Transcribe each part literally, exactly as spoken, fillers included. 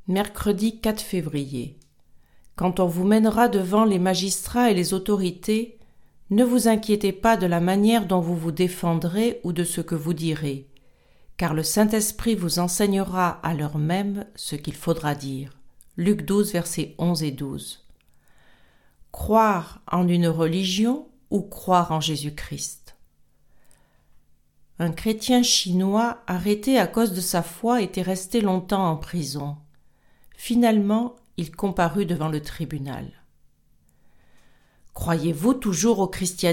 Mercredi quatre février. Quand on vous mènera devant les magistrats et les autorités, ne vous inquiétez pas de la manière dont vous vous défendrez ou de ce que vous direz, car le Saint-Esprit vous enseignera à l'heure même ce qu'il faudra dire. Luc douze, versets onze et douze. Croire en une religion ou croire en Jésus-Christ? Un chrétien chinois arrêté à cause de sa foi était resté longtemps en prison. Finalement, il comparut devant le tribunal. « Croyez-vous toujours au christianisme ?»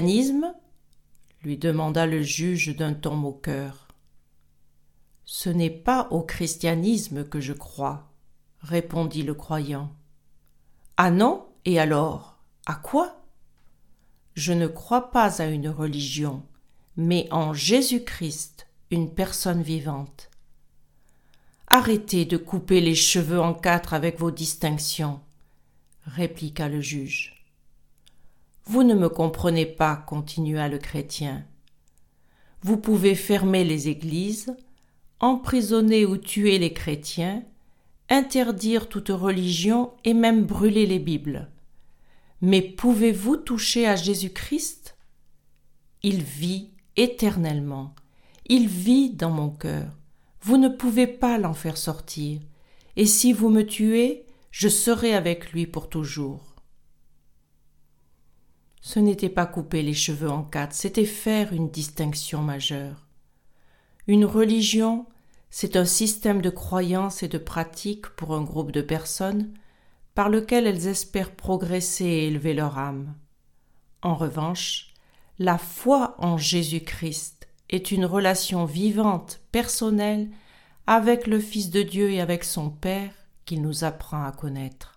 lui demanda le juge d'un ton moqueur. « Ce n'est pas au christianisme que je crois, » répondit le croyant. « Ah non? Et alors? À quoi? » « Je ne crois pas à une religion, mais en Jésus-Christ, une personne vivante. » « Arrêtez de couper les cheveux en quatre avec vos distinctions, » répliqua le juge. « Vous ne me comprenez pas, » continua le chrétien. « Vous pouvez fermer les églises, emprisonner ou tuer les chrétiens, interdire toute religion et même brûler les Bibles. Mais pouvez-vous toucher à Jésus-Christ? Il vit éternellement. Il vit dans mon cœur. Vous ne pouvez pas l'en faire sortir. Et si vous me tuez, je serai avec lui pour toujours. Ce n'était pas couper les cheveux en quatre, c'était faire une distinction majeure. Une religion, c'est un système de croyances et de pratiques pour un groupe de personnes par lequel elles espèrent progresser et élever leur âme. En revanche, la foi en Jésus-Christ est une relation vivante, personnelle, avec le Fils de Dieu et avec son Père qu'il nous apprend à connaître.